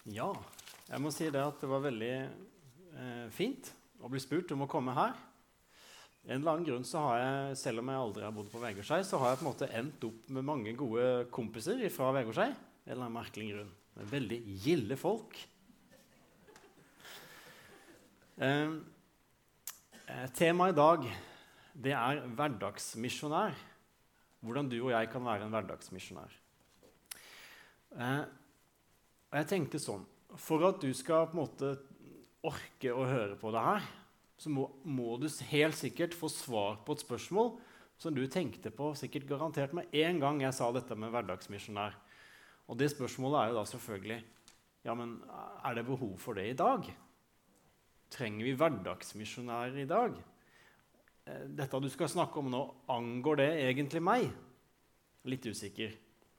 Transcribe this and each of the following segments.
Ja, jeg må si det at det var veldig fint å bli spurt om å komme her. En eller annen grunn så har jeg, selv om jeg aldri har bodd på Vegårshei, så har jeg på en måte endt opp med mange gode kompiser fra Vegårshei. En eller annen merkelig grunn. Det er veldig gilde folk. Temaet i dag, det er hverdagsmisjonær. Hvordan du og jeg kan være en hverdagsmisjonær. Og jeg tenkte sånn, for at du skal på en måte orke å høre på det her, så må du helt sikkert få svar på et spørsmål som du tenkte på sikkert garantert med en gang jeg sa dette med hverdagsmisjonær. Og det spørsmålet er jo da selvfølgelig, ja, men er det behov for det i dag? Trenger vi hverdagsmisjonærer i dag? Dette du skal snakke om nå, angår det egentlig meg? Litt usikker.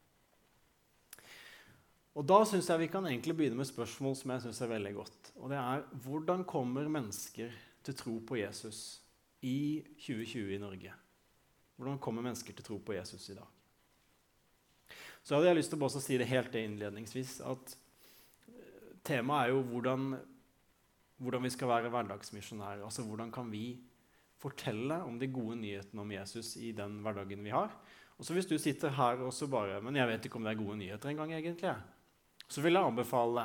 Og da synes jeg vi kan egentlig begynne med spørsmål som jeg synes er veldig godt. Og det er, hvordan kommer mennesker til tro på Jesus i 2020 i Norge? Hvordan kommer mennesker til tro på Jesus i dag? Så hadde jeg lyst til å bare si det helt innledningsvis, at temaet er jo hvordan vi skal være hverdagsmisjonærer. Altså hvordan kan vi fortelle om de gode nyhetene om Jesus i den hverdagen vi har. Og så hvis du sitter her og så bare, men jeg vet ikke om det er gode nyheter en gang egentlig, så vil jeg anbefale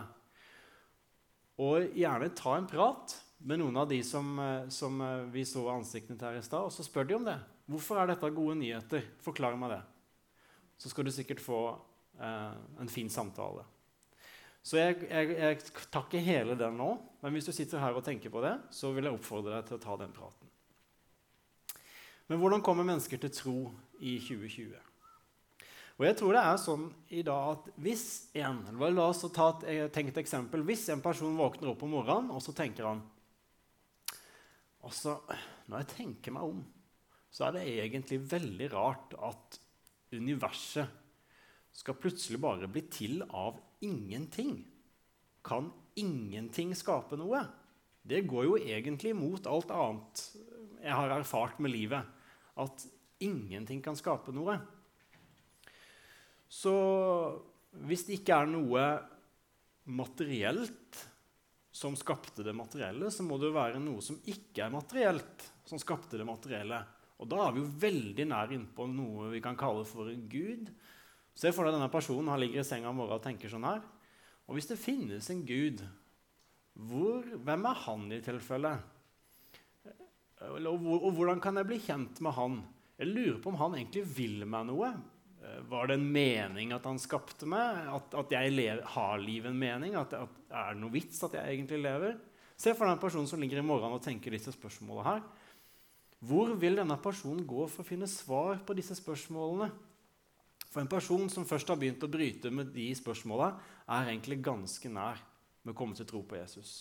å gjerne ta en prat med noen av de som vi så ansiktene til her i stad, og så spør de om det. Hvorfor er dette gode nyheter? Forklar meg det. Så skal du sikkert få en fin samtale. Så jeg tar ikke hele den nå, men hvis du sitter her og tenker på det, så vil jeg oppfordre deg til å ta den praten. Men hvordan kommer mennesker til tro i 2020? Og jeg tror det er sånn i dag at hvis la oss ta et eksempel, hvis en person våkner opp om morgenen, og så tenker han, altså, når jeg tenker meg om, så er det egentlig veldig rart at universet skal plutselig bare bli til av ingenting. Kan ingenting skape noe? Det går jo egentlig mot alt annet jeg har erfart med livet, at ingenting kan skape noe. Så hvis det ikke er noe materielt som skapte det materielle, så må det jo være noe som ikke er materielt som skapte det materielle. Og da er vi jo veldig nær innpå noe vi kan kalle for Gud. Se for deg denne personen, han ligger i senga om morgenen og tenker sånn her. Og hvis det finnes en Gud, hvem er han i tilfelle? Og hvordan kan jeg bli kjent med han? Jeg lurer på om han egentlig vil meg noe. Var det en mening at han skapte meg? At jeg har livet en mening? At er det noe vits at jeg egentlig lever? Se for den personen som ligger i morgen og tenker disse spørsmålene her. Hvor vil denne personen gå for å finne svar på disse spørsmålene? For en person som først har begynt å bryte med de spørsmålene, er egentlig ganske nær med å komme til tro på Jesus.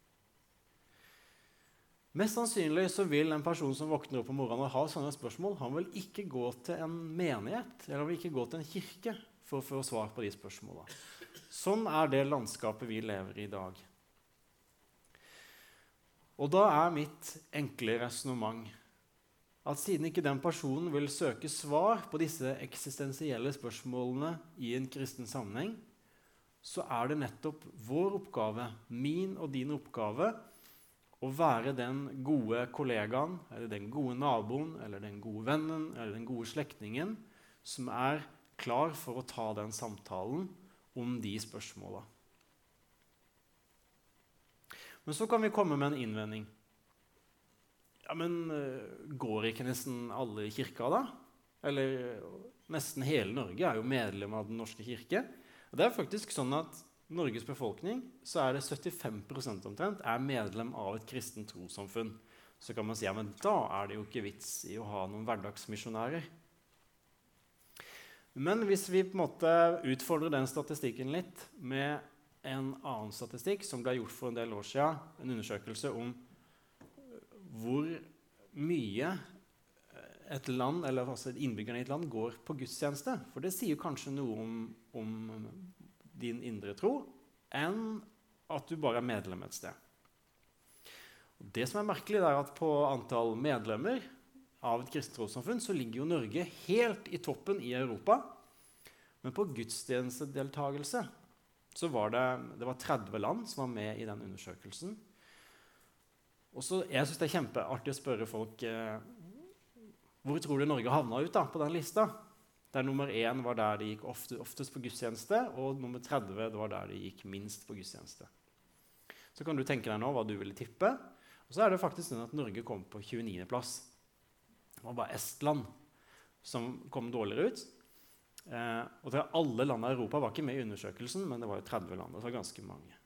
Mest sannsynlig så vil en person som våkner opp om morgenen og har sånne spørsmål, han vil ikke gå til en menighet, eller vil ikke gå til en kirke for å få svar på de spørsmålene. Sånn er det landskapet vi lever i i dag. Og da er mitt enkle resonemang at siden ikke den personen vil søke svar på disse eksistensielle spørsmålene i en kristen sammenheng, så er det nettopp vår oppgave, min og din oppgave, å være den gode kollegaen, eller den gode naboen, eller den gode vennen, eller den gode slektningen, som er klar for å ta den samtalen om de spørsmålene. Men så kan vi komme med en innvending. Ja, men går ikke nesten alle i kirka da? Eller nesten hele Norge er jo medlem av den norske kirke. Og det er faktisk sånn at Norges befolkning, så er det 75% omtrent, er medlem av et kristent trossamfunn. Så kan man si, ja, men da er det jo ikke vits i å ha noen hverdagsmisjonærer. Men hvis vi på en måte utfordrer den statistikken litt med en annen statistikk som ble gjort for en del år siden, en undersøkelse om hvor mye et land, eller altså innbyggerne i et land, går på gudstjeneste. For det sier jo kanskje noe om din indre tro, enn at du bare er medlem et sted. Og det som er merkelig er at på antall medlemmer av et kristent trossamfunn så ligger jo Norge helt i toppen i Europa, men på gudstjenestedeltagelse så var det var 30 land som var med i den undersøkelsen. Og så, jeg synes det kjempeartig å spørre folk hvor tror du Norge havnet ut da, på den lista? Der nummer 1 var der de gikk oftest på gudstjeneste, og nummer 30 det var der de gikk minst på gudstjeneste. Så kan du tenke deg nå hva du ville tippe. Og så det faktisk sånn at Norge kom på 29. plass. Det var bare Estland som kom dårligere ut. Og alle landene i Europa var ikke med i undersøkelsen, men det var jo 30 land, det var ganske mange.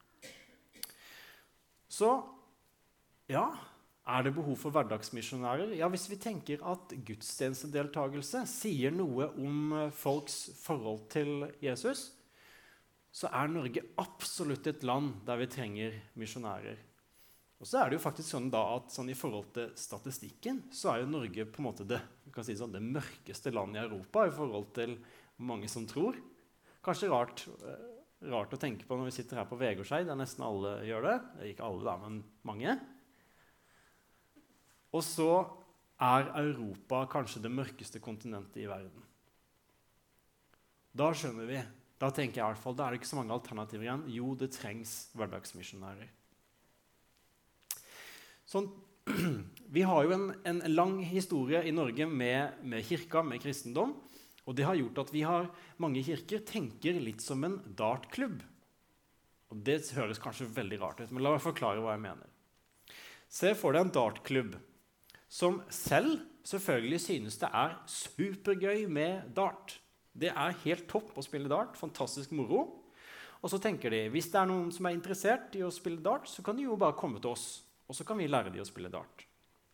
Så, ja, det behov for hverdagsmisjonærer? Ja, hvis vi tenker at gudstjenestedeltagelse sier noe om folks forhold til Jesus, så Norge absolutt et land der vi trenger misjonærer. Og så det jo faktisk sånn da at sånn i forhold til statistikken, så jo Norge på en måte det mørkeste landet i Europa i forhold til mange som tror. Kanskje rart å tenke på når vi sitter her på Vegårshei, der nesten alle gjør det. Ikke alle da, men mange. Og så Europa kanskje det mørkeste kontinentet i verden. Da skjønner vi, da tenker jeg i hvert fall, da det ikke så mange alternativer igjen. Jo, det trengs hverdagsmisjonærer. Sånn, vi har jo en lang historie i Norge med kirka, med kristendom, og det har gjort at mange kirker tenker litt som en dartklubb. Og det høres kanskje veldig rart ut, men la meg forklare hva jeg mener. Se for deg en dartklubb, som selv selvfølgelig synes det supergøy med dart. Det helt topp å spille dart, fantastisk moro. Og så tenker de, hvis det noen som interessert i å spille dart, så kan de jo bare komme til oss, og så kan vi lære de å spille dart.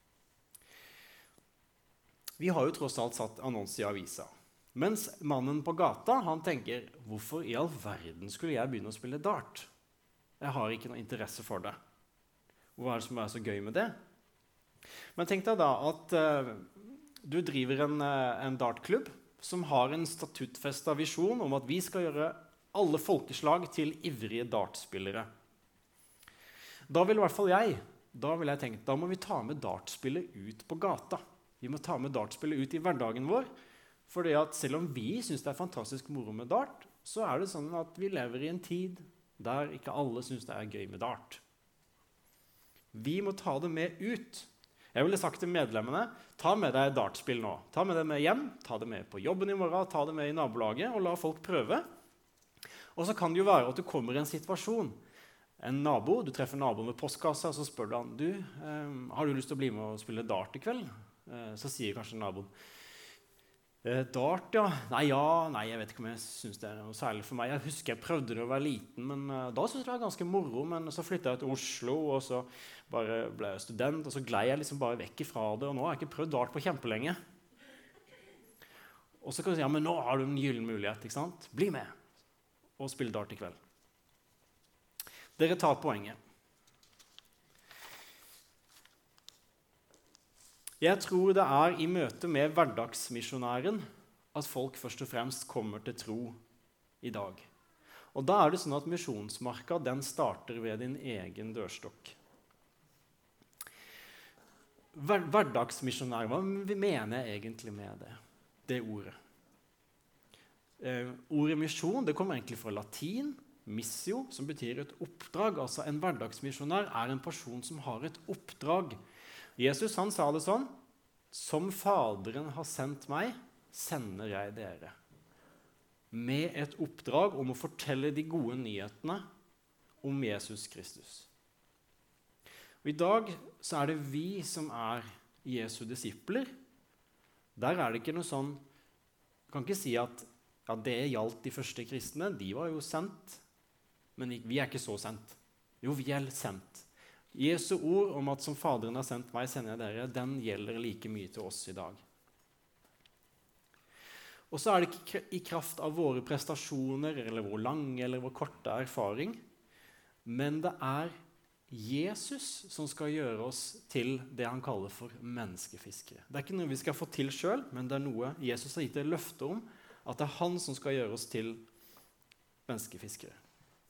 Vi har jo tross alt satt annonse i avisa. Mens mannen på gata, han tenker, hvorfor i all verden skulle jeg begynne å spille dart? Jeg har ikke noe interesse for det. Hva det som så gøy med det? Men tenk deg da at du driver en dartklubb som har en statuttfestet visjon om at vi skal gjøre alle folkeslag til ivrige dartspillere. Da vil i hvert fall jeg tenke, da må vi ta med dartspillet ut på gata. Vi må ta med dartspillet ut i hverdagen vår, fordi at selv om vi synes det fantastisk moro med dart, så det sånn at vi lever i en tid der ikke alle synes det gøy med dart. Vi må ta det med ut. Jeg ville sagt til medlemmene, ta med deg dartspill nå. Ta med det med hjem, ta det med på jobben i morgen, ta det med i nabolaget, og la folk prøve. Og så kan det jo være at du kommer i en situasjon. En nabo, du treffer naboen ved postkassa, og så spør du han, har du lyst til å bli med og spille dart i kveld? Så sier kanskje naboen, dart, ja. Nei, jeg vet ikke om jeg synes det noe særlig for meg. Jeg husker jeg prøvde det å være liten, men da synes jeg det var ganske moro. Men så flyttet jeg til Oslo, og så bare ble jeg student, og så gled jeg liksom bare vekk ifra det, og nå har jeg ikke prøvd dart på kjempelenge. Og så kan du si, ja, men nå har du en gyllen mulighet, ikke sant? Bli med og spill dart i kveld. Dere tar poenget. Jeg tror det i møte med hverdagsmisjonæren at folk først og fremst kommer til tro i dag. Og da det sånn at misjonsmarka, den starter ved din egen dørstokk. Hverdagsmisjonær, hva mener jeg egentlig med det ordet? Ordet misjon, det kommer egentlig fra latin, missio, som betyr et oppdrag. Altså en hverdagsmisjonær en person som har et oppdrag. Jesus han sa det sånn, som Faderen har sendt meg, sender jeg dere. Med et oppdrag om å fortelle de gode nyhetene om Jesus Kristus. Og i dag så det vi som Jesu disipler. Der det ikke noe sånn, jeg kan ikke si at ja, det gjaldt de første kristne, de var jo sendt, men vi ikke så sendt. Jo, vi sendt. Jesu ord om at som Faderen har sendt meg, sender jeg dere, den gjelder like mye til oss i dag. Og så det ikke i kraft av våre prestasjoner, eller vår lange eller vår korte erfaring, men det Jesus som skal gjøre oss til det han kaller for menneskefiskere. Det ikke noe vi skal få til selv, men det noe Jesus har gitt et løfte om, at det han som skal gjøre oss til menneskefiskere.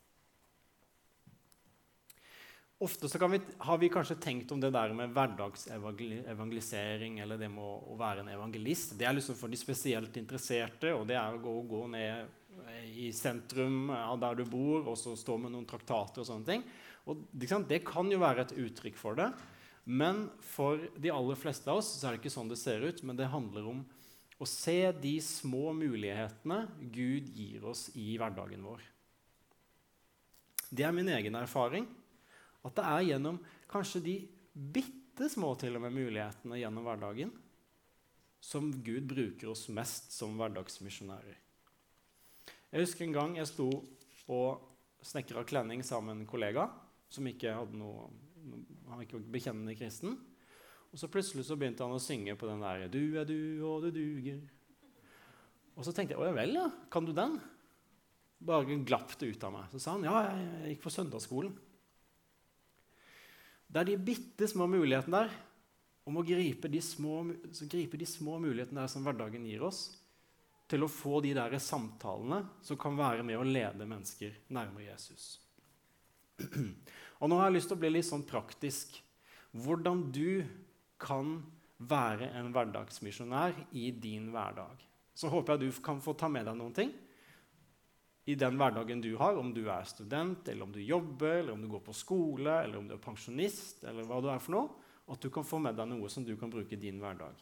Ofte så har vi kanskje tenkt om det der med hverdagsevangelisering, eller det med å være en evangelist. Det liksom for de spesielt interesserte, og det å gå ned i sentrum av der du bor, og så stå med noen traktater og sånne ting. Og det kan jo være et uttrykk for det, men for de aller fleste av oss så er det ikke sånn det ser ut, men det handler om å se de små mulighetene Gud gir oss i hverdagen vår. Det er min egen erfaring, at det er gjennom kanskje de bitte små til og med mulighetene gjennom hverdagen som Gud bruker oss mest som hverdagsmisjonærer. Jeg husker en gang jeg sto og snekret klenning sammen med en kollega som ikke hadde han ikke var bekjennende kristen. Og så plutselig så begynte han å synge på den der «Du er du, og du duger». Og så tenkte jeg, «Å ja vel, ja, kan du den?» Bare glapp det ut av meg. Så sa han, «Ja, jeg gikk på søndagsskolen». Det er de bitte små mulighetene der, om å gripe de små mulighetene der som hverdagen gir oss, til å få de der samtalene som kan være med å lede mennesker nærmere Jesus. Og nå har jeg lyst til å bli litt sånn praktisk. Hvordan du kan være en hverdagsmisjonær i din hverdag. Så håper jeg du kan få ta med deg noen ting i den hverdagen du har, om du er student, eller om du jobber, eller om du går på skole, eller om du er pensjonist, eller hva du er for noe, at du kan få med deg noe som du kan bruke i din hverdag.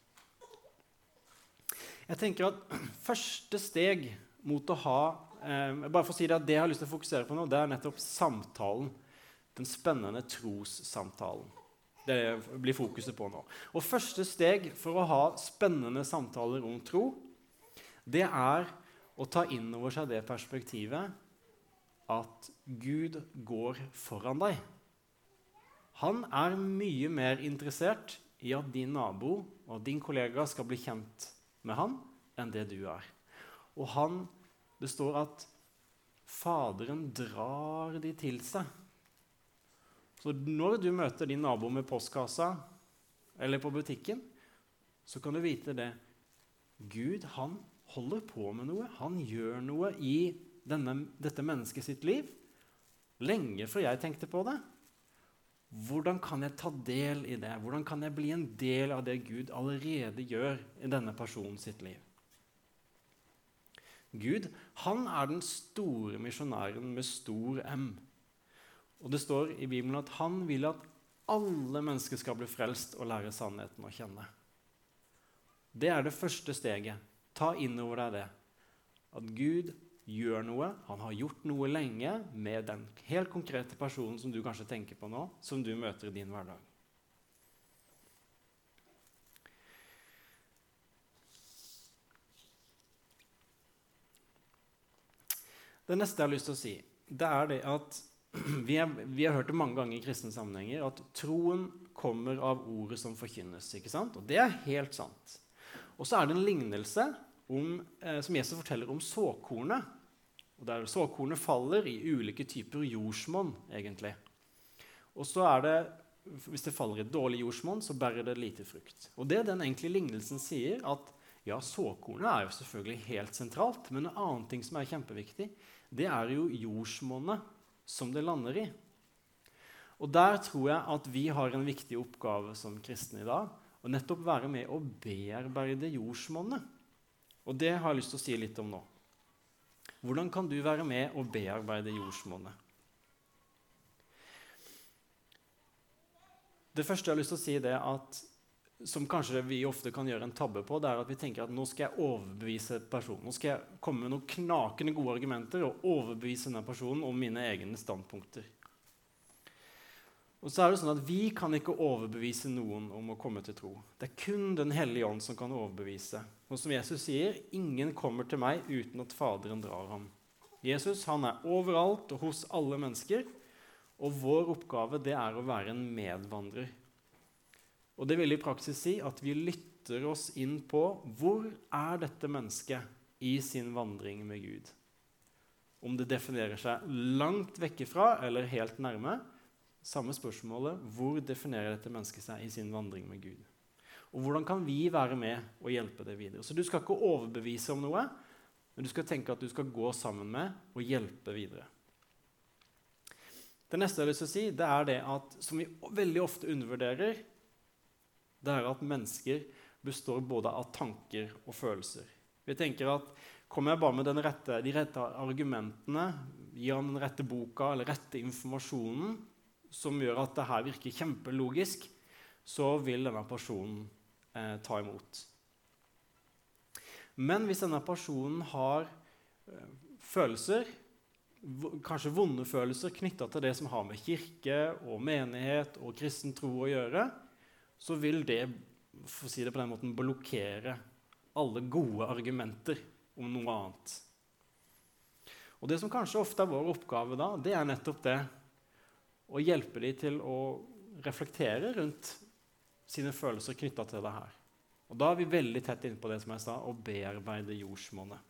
Jeg tenker at første steg mot å ha, bare for å si det at det jeg har lyst til å fokusere på nå, det er nettopp samtalen, den spennende trossamtalen. Det blir fokuset på nå. Og første steg for å ha spennende samtaler om tro, det er å ta inn over seg det perspektivet at Gud går foran deg. Han er mye mer interessert i at din nabo og din kollega skal bli kjent med han enn det du er. Og det står at Faderen drar de til seg. Så når du møter din nabo med postkassa eller på butikken, så kan du vite det. Gud, han holder på med noe. Han gjør noe i dette mennesket sitt liv. Lenge før jeg tenkte på det. Hvordan kan jeg ta del i det? Hvordan kan jeg bli en del av det Gud allerede gjør i denne personen sitt liv? Gud, han er den store misjonæren med stor M. Og det står i Bibelen at han vil at alle mennesker skal bli frelst og lære sannheten å kjenne. Det er det første steget. Ta inn over deg det. At Gud gjør noe, han har gjort noe lenge med den helt konkrete personen som du kanskje tenker på nå, som du møter i din hverdag. Det neste jeg har lyst til å si, det er det at vi har hørt det mange ganger i kristne sammenhenger, at troen kommer av ordet som forkynnes, ikke sant? Og det er helt sant. Og så er det en lignelse som Jesus forteller om såkornet. Og der såkornet faller i ulike typer jordsmonn, egentlig. Og så er det, hvis det faller i dårlig jordsmonn, så bærer det lite frukt. Og det den egentlige lignelsen sier, at ja, såkornet er jo selvfølgelig helt sentralt, men en annen ting som er kjempeviktig, det er jo jordsmonnet som det lander i. Og der tror jeg at vi har en viktig oppgave som kristne i dag, og nettopp være med å bearbeide jordsmonnet. Og det har jeg lyst til å si litt om nå. Hvordan kan du være med å bearbeide jordsmonnet? Det første jeg har lyst til å si det at, som kanskje vi ofte kan gjøre en tabbe på, det er at vi tenker at nå skal jeg overbevise personen. Nå skal jeg komme med noen knakende gode argumenter og overbevise denne personen om mine egne standpunkter. Og så er det sånn at vi kan ikke overbevise noen om å komme til tro. Det er kun Den hellige ånd som kan overbevise. Og som Jesus sier, ingen kommer til meg uten at Faderen drar ham. Jesus, han er overalt og hos alle mennesker, og vår oppgave det er å være en medvandrer. Og det vil i praksis si at vi lytter oss inn på hvor er dette mennesket i sin vandring med Gud. Om det definerer seg langt vekk ifra eller helt nærme, samme spørsmålet, hvor definerer dette mennesket seg i sin vandring med Gud? Og hvordan kan vi være med og hjelpe det videre? Så du skal ikke overbevise om noe, men du skal tenke at du skal gå sammen med og hjelpe videre. Det neste jeg har lyst til å si, det er det at, som vi veldig ofte undervurderer, det er at mennesker består både av tanker og følelser. Vi tenker at Kommer jeg bare med de rette argumentene, gir han den rette boka eller rette informasjonen, som gjør at det her virker kjempelogisk, så vil denne personen ta imot. Men hvis denne personen har følelser, kanskje vonde følelser knyttet til det som har med kirke og menighet og kristen tro å gjøre, så vil det, for å si det på den måten, blokkere alle gode argumenter om noe annet. Og det som kanskje ofte er vår oppgave da, det er nettopp det å hjelpe dem til å reflektere rundt sine følelser knyttet til det her. Og da er vi veldig tett inne på det som jeg sa, å bearbeide jordsmonnet.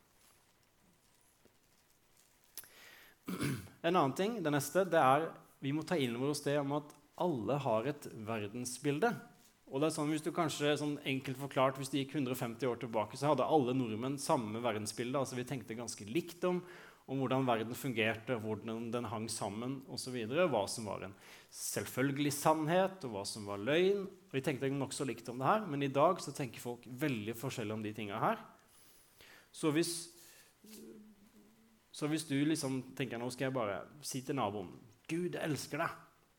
En annen ting, det neste, det er vi må ta inn over oss det om at alle har et verdensbilde. Og det er sånn, hvis du kanskje sånn enkelt forklart, hvis det gikk 150 år tilbake, så hadde alle nordmenn samme verdensbilde. Altså vi tenkte ganske likt om hvordan verden fungerte, hvordan den hang sammen og så videre, hva som var en selvfølgelig sannhet og hva som var løgn. Og vi tenkte nok så likt om det her, men i dag så tenker folk veldig forskjellig om de tingene her. Så hvis du liksom tenker, nå skal jeg bare si til naboen, Gud elsker deg.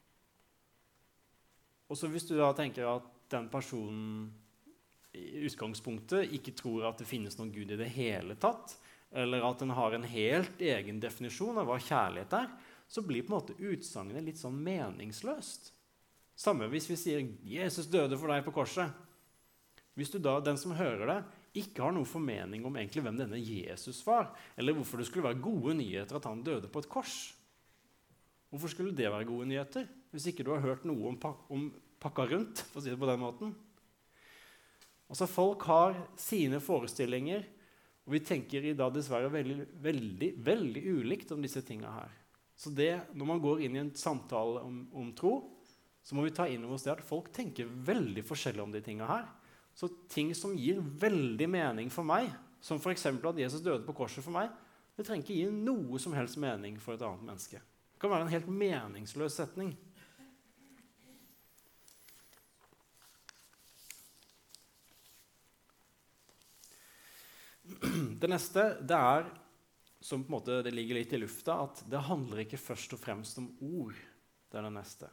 Og så hvis du da tenker at den personen i utgangspunktet ikke tror at det finnes noen Gud i det hele tatt, eller at den har en helt egen definisjon av hva kjærlighet er, så blir på en måte utsagnet litt sånn meningsløst. Samme hvis vi sier, Jesus døde for deg på korset. Hvis du da, den som hører det, ikke har noen formening om egentlig hvem denne Jesus var, eller hvorfor det skulle være gode nyheter at han døde på et kors. Hvorfor skulle det være gode nyheter, hvis ikke du har hørt noe om pakka rundt, for å si det på den måten? Altså, folk har sine forestillinger, og vi tenker i dag dessverre veldig ulikt om disse tingene her. Så når man går inn i en samtale om tro, så må vi ta inn over oss det at folk tenker veldig forskjellig om de tingene her. Så ting som gir veldig mening for meg, som for eksempel at Jesus døde på korset for meg, det trenger ikke gi noe som helst mening for et annet menneske. Det kan være en helt meningsløs setning. Det neste, det er, som på en måte det ligger litt i lufta, at det handler ikke først og fremst om ord. Det er det neste.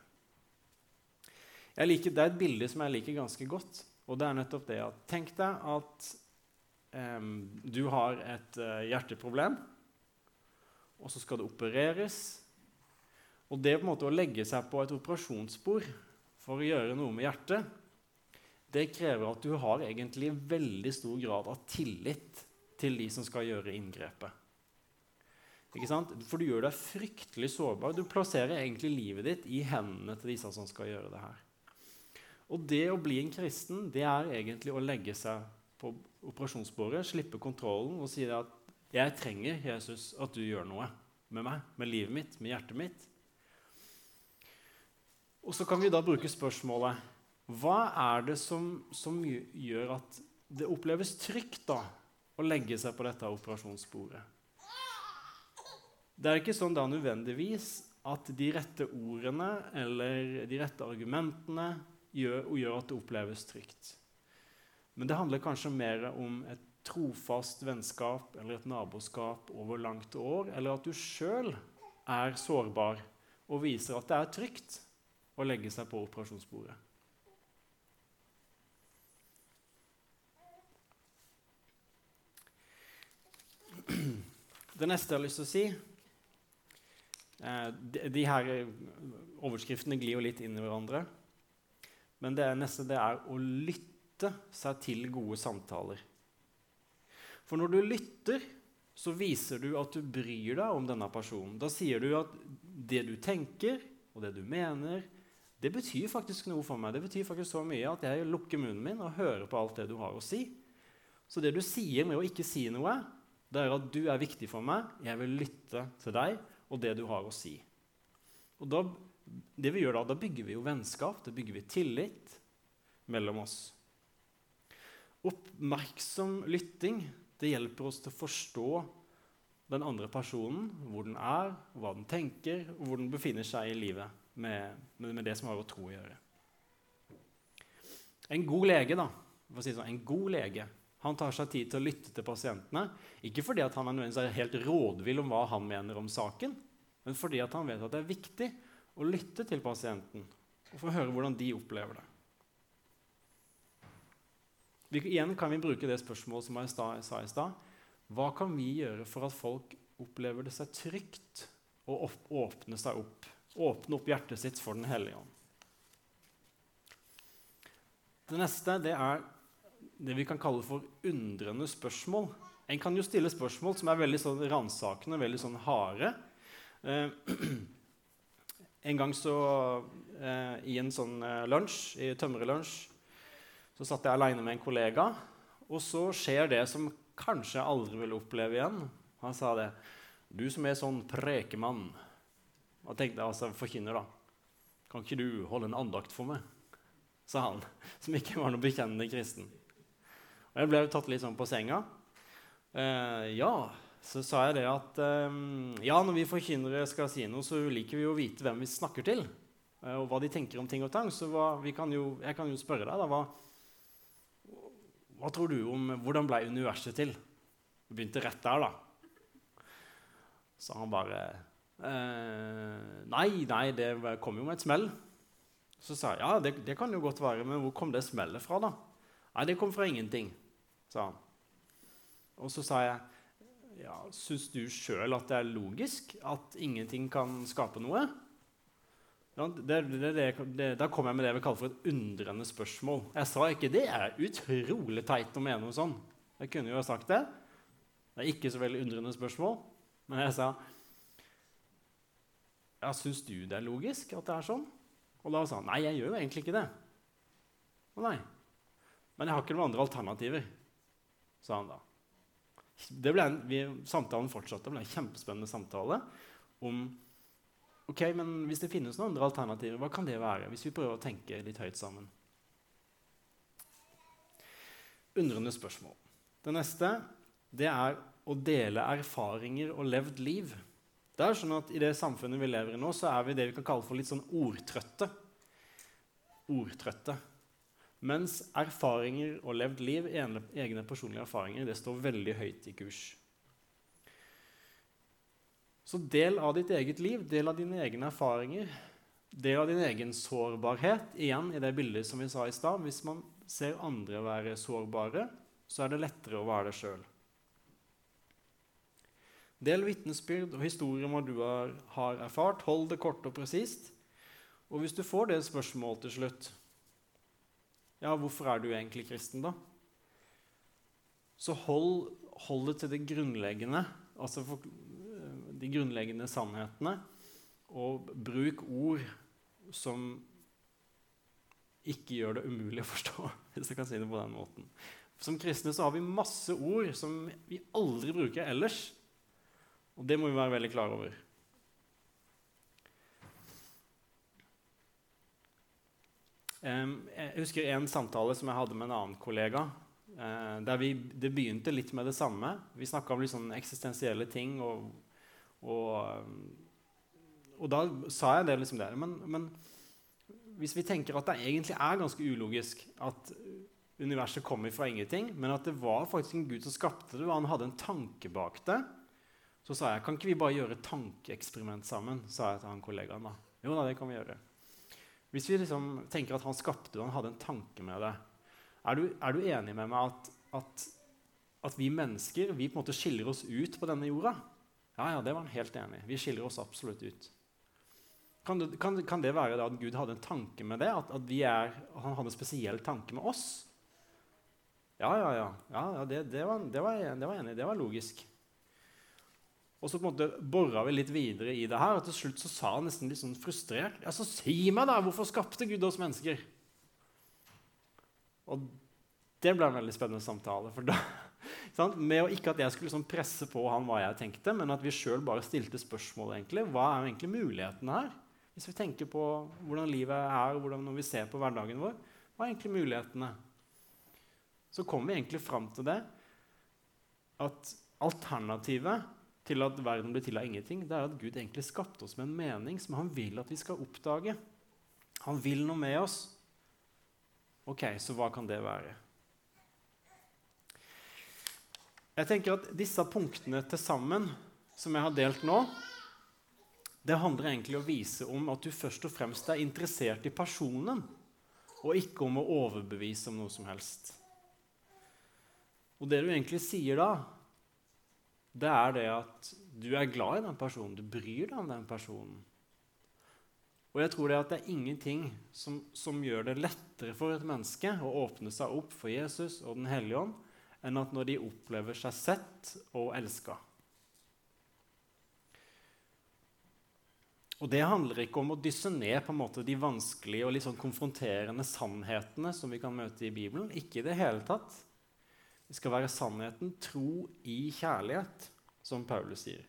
Det er et bilde som jeg liker ganske godt, og det er nettopp det at tenk deg at du har et hjerteproblem, og så skal det opereres, og det på en måte å legge seg på et operasjonsbord for å gjøre noe med hjertet, det krever at du har egentlig veldig stor grad av tillit til de som skal gjøre inngrepet. Ikke sant? For du gjør deg fryktelig sårbar. Du plasserer egentlig livet ditt i hendene til disse som skal gjøre det her. Og det å bli en kristen, det er egentlig å legge seg på operasjonsbordet, slippe kontrollen og si at jeg trenger, Jesus, at du gjør noe med meg, med livet mitt, med hjertet mitt. Og så kan vi da bruke spørsmålet, hva er det som gjør at det oppleves trygt da, å legge seg på dette operasjonsbordet? Det er ikke sånn da nødvendigvis at de rette ordene eller de rette argumentene gjør at det oppleves trygt. Men det handler kanskje mer om et trofast vennskap eller et naboskap over langt år, eller at du selv er sårbar og viser at det er trygt å legge seg på operasjonsbordet. Det neste jeg har lyst til å si, de her overskriftene glir jo litt inn i hverandre, men det neste det er å lytte seg til gode samtaler. For når du lytter, så viser du at du bryr deg om denne personen. Da sier du at det du tenker og det du mener, det betyr faktisk noe for meg. Det betyr faktisk så mye at jeg lukker munnen min og hører på alt det du har å si. Så det du sier med å ikke si noe, det er at du er viktig for meg, jeg vil lytte til deg og det du har å si. Og det vi gjør da bygger vi jo vennskap, det bygger vi tillit mellom oss. Oppmerksom lytting, det hjelper oss til å forstå den andre personen, hvor den er, hva den tenker, og hvor den befinner seg i livet med det som har å tro å gjøre. En god lege da, for å si sånn, en god lege, Han tar seg tid til å lytte til pasientene, ikke fordi at han er nødvendigvis helt rådvill om hva han mener om saken, men fordi at han vet at det er viktig å lytte til pasienten og få høre hvordan de opplever det. Igjen kan vi bruke det spørsmålet som jeg sa i sted. Hva kan vi gjøre for at folk opplever det seg trygt og åpne seg opp? Åpne opp hjertet sitt for Den hellige ånd. Det neste det er det vi kan kalle for undrende spørsmål. En kan jo stille spørsmål som er veldig sånn ransakende, veldig sånn harde. En gang så i en sånn lunsj, i tømmerlunsj, så satt jeg alene med en kollega, og så skjer det som kanskje jeg aldri vil oppleve igjen. Han sa det, du som er sånn prekemann, og tenkte jeg altså forkynner da, kan ikke du holde en andakt for meg? Sa han, som ikke var noe bekjennende kristen. Og jeg ble tatt litt sånn på senga. Ja, så sa jeg det at ja, når vi forkynnere skal si noe, så liker vi jo å vite hvem vi snakker til, og hva de tenker om ting og tang. Så jeg kan jo spørre deg da, hva tror du om hvordan ble universet til? Vi begynte rett der da. Så han bare, nei, det kom jo med et smell. Så sa jeg, ja, det kan jo godt være, men hvor kom det smellet fra da? Nei, det kom fra ingenting, sa han. Og så sa jeg, ja, synes du selv at det er logisk at ingenting kan skape noe? Ja, da kom jeg med det jeg vil kalle for et undrende spørsmål. Jeg sa ikke, det er utrolig teit å mene noe sånn. Jeg kunne jo ha sagt det. Det er ikke så veldig undrende spørsmål. Men jeg sa, ja, synes du det er logisk at det er sånn? Og da sa han, nei, jeg gjør jo egentlig ikke det. Og nei, men jeg har ikke noen andre alternativer, sa han da. Samtalen fortsatte, det ble en kjempespennende samtale om, ok, men hvis det finnes noen andre alternativer, hva kan det være, hvis vi prøver å tenke litt høyt sammen? Undrende spørsmål. Det neste, det er å dele erfaringer og levd liv. Det er sånn at i det samfunnet vi lever i nå, så er vi det vi kan kalle for litt sånn ordtrøtte. Mens erfaringer og levd liv, egne personlige erfaringer, det står veldig høyt i kurs. Så del av ditt eget liv, del av dine egne erfaringer, del av din egen sårbarhet, igjen i det bildet som vi sa i stad. Hvis man ser andre være sårbare, så er det lettere å være det selv. Del vitnesbyrd og historier om hva du har erfart, hold det kort og presist. Og hvis du får det spørsmålet til slutt, ja, hvorfor er du egentlig kristen da? Så hold det til det grunnleggende, altså de grunnleggende sannhetene, og bruk ord som ikke gjør det umulig å forstå, hvis jeg kan si det på den måten. Som kristne så har vi masse ord som vi aldri bruker ellers, og det må vi være veldig klar over. Jeg husker en samtale som jeg hadde med en annen kollega, der det begynte litt med det samme. Vi snakket om litt sånn eksistensielle ting, og da sa jeg det liksom der. Men hvis vi tenker at det egentlig er ganske ulogisk at universet kommer fra ingenting, men at det var faktisk en Gud som skapte det, og han hadde en tanke bak det, så sa jeg, kan ikke vi bare gjøre et tankeeksperiment sammen, sa jeg til han kollegaen da. Jo da, det kan vi gjøre. Hvis vi liksom tenker at han skapte det, og han hadde en tanke med det, er du enig med meg at vi mennesker, vi på en måte skiller oss ut på denne jorda? Ja, det var han helt enig. Vi skiller oss absolutt ut. Kan det være da at Gud hadde en tanke med det? At han hadde en spesiell tanke med oss? Ja, det var jeg enig i. Det var logisk. Og så på en måte borret vi litt videre i det her, og til slutt så sa han nesten litt sånn frustrert, ja, så si meg da, hvorfor skapte Gud oss mennesker? Og det ble en veldig spennende samtale, for da, med ikke at jeg skulle sånn presse på han hva jeg tenkte, men at vi selv bare stilte spørsmål egentlig, hva er egentlig muligheten her? Hvis vi tenker på hvordan livet er, når vi ser på hverdagen vår, hva er egentlig mulighetene? Så kommer vi egentlig frem til det, at alternativet til at verden blir til av ingenting, det er at Gud egentlig skapte oss med en mening som han vil at vi skal oppdage. Han vil noe med oss. Ok, så hva kan det være? Jeg tenker at disse punktene til sammen, som jeg har delt nå, det handler egentlig om å vise om at du først og fremst er interessert i personen, og ikke om å overbevise om noe som helst. Og det du egentlig sier da, det er det at du er glad i den personen, du bryr deg om den personen. Og jeg tror det at det er ingenting som gjør det lettere for et menneske å åpne seg opp for Jesus og Den Hellige Ånd, enn at når de opplever seg sett og elsket. Og det handler ikke om å dysse ned på en måte de vanskelige og litt sånn konfronterende sannhetene som vi kan møte i Bibelen. Ikke i det hele tatt. Det skal være sannheten, tro i kjærlighet, som Paulus sier.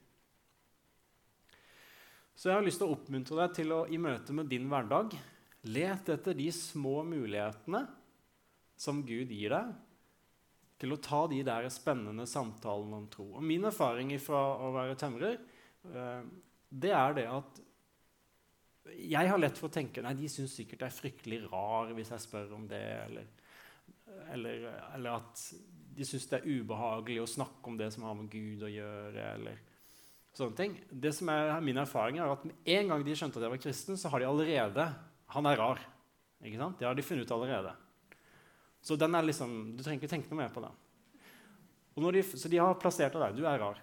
Så jeg har lyst til å oppmuntre deg til å, i møte med din hverdag, lete etter de små mulighetene som Gud gir deg, til å ta de der spennende samtalene om tro. Og min erfaring fra å være tømrer, det er det at jeg har lett for å tenke, nei, de synes sikkert jeg er fryktelig rar hvis jeg spør om det, eller at de synes det er ubehagelig å snakke om det som har med Gud å gjøre, eller sånne ting. Det som er min erfaring er at med en gang de skjønte at jeg var kristen, så har de allerede, han er rar, ikke sant? Det har de funnet ut allerede. Så den er liksom, du trenger ikke tenke noe mer på den. Så de har plassert deg, du er rar.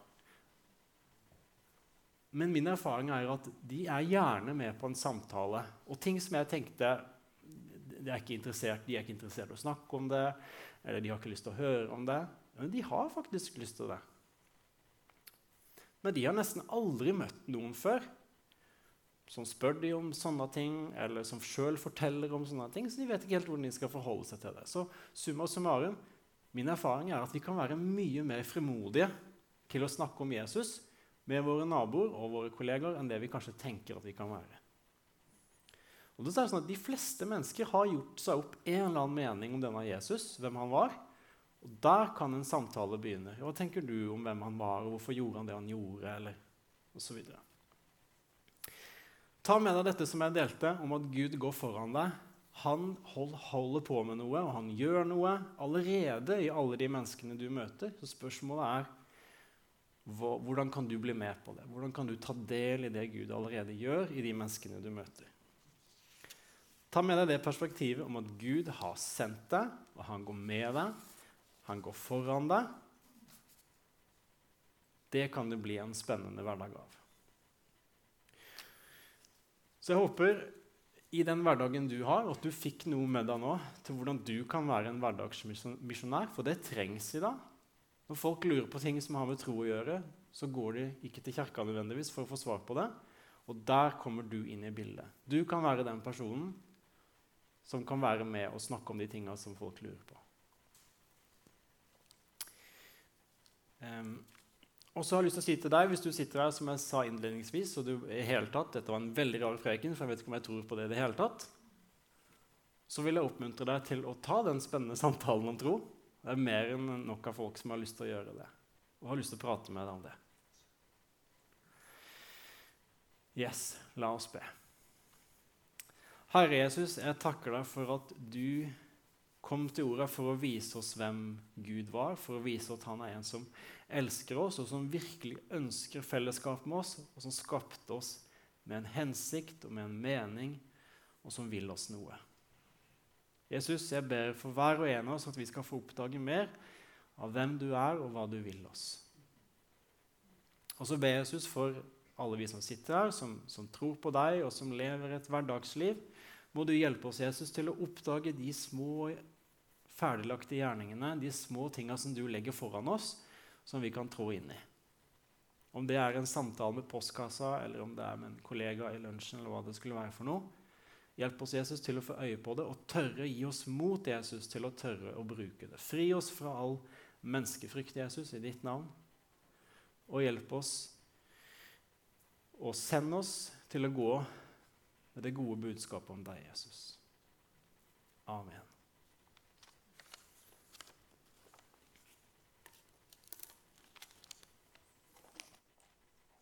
Men min erfaring er at de er gjerne med på en samtale, og ting som jeg tenkte, de er ikke interessert i å snakke om det, eller de har ikke lyst til å høre om det, men de har faktisk lyst til det. Men de har nesten aldri møtt noen før, som spør de om sånne ting, eller som selv forteller om sånne ting, så de vet ikke helt hvordan de skal forholde seg til det. Så summa summarum, min erfaring er at vi kan være mye mer frimodige til å snakke om Jesus med våre naboer og våre kolleger enn det vi kanskje tenker at vi kan være. Og det er sånn at de fleste mennesker har gjort seg opp en eller annen mening om denne Jesus, hvem han var, og der kan en samtale begynne. Hva tenker du om hvem han var, og hvorfor gjorde han det han gjorde, eller og så videre. Ta med deg dette som jeg delte, om at Gud går foran deg. Han holder på med noe, og han gjør noe allerede i alle de menneskene du møter. Så spørsmålet er, hvordan kan du bli med på det? Hvordan kan du ta del i det Gud allerede gjør i de menneskene du møter? Ta med deg det perspektivet om at Gud har sendt deg, og han går med deg, han går foran deg. Det kan det bli en spennende hverdag av. Så jeg håper i den hverdagen du har, at du fikk noe med deg nå til hvordan du kan være en hverdagsmisjonær, for det trengs i dag. Når folk lurer på ting som har med tro å gjøre, så går de ikke til kirka nødvendigvis for å få svar på det, og der kommer du inn i bildet. Du kan være den personen som kan være med og snakke om de tingene som folk lurer på. Og så har jeg lyst til å si til deg, hvis du sitter her, som jeg sa innledningsvis, og du i hele tatt, dette var en veldig rar preken, for jeg vet ikke om jeg tror på det i det hele tatt, så vil jeg oppmuntre deg til å ta den spennende samtalen om tro. Det er mer enn nok av folk som har lyst til å gjøre det, og har lyst til å prate med deg om det. Yes, la oss be. Herre Jesus, jeg takker deg for at du kom til ordet for å vise oss hvem Gud var, for å vise at han er en som elsker oss, og som virkelig ønsker fellesskap med oss, og som skapte oss med en hensikt og med en mening, og som vil oss noe. Jesus, jeg ber for hver og en av oss at vi skal få oppdage mer av hvem du er, og hva du vil oss. Og så ber Jesus for alle vi som sitter her, som tror på deg, og som lever et hverdagsliv. Må du hjelpe oss, Jesus, til å oppdage de små, ferdiglagte gjerningene, de små tingene som du legger foran oss, som vi kan trå inn i. Om det er en samtale med postkassa, eller om det er med en kollega i lunsjen, eller hva det skulle være for noe. Hjelp oss, Jesus, til å få øye på det, og tørre gi oss mot Jesus til å tørre å bruke det. Fri oss fra all menneskefrykt, Jesus, i ditt navn. Og hjelp oss, og send oss til å gå med det gode budskapet om deg, Jesus. Amen.